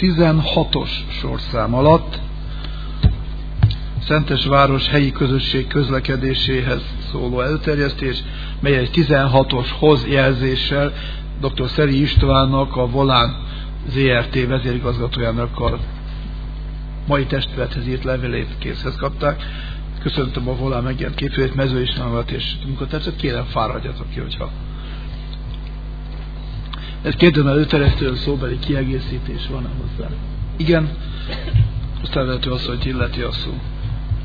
16-os sorszám alatt Szentesváros helyi közösség közlekedéséhez szóló előterjesztés, mely egy 16-os hoz jelzéssel dr. Szeri Istvánnak, a Volán ZRT vezérigazgatójának a mai testülethez írt levelét készhez kapták. Köszöntöm a Volán megjelent képviselőt, Mező Istvánt és munkatársat, kérem fáradjatok ki, hogyha. Ez kérdően előterjesztően szóbeli kiegészítés van hozzá. Igen, aztán lehető az, hogy illeti a szó.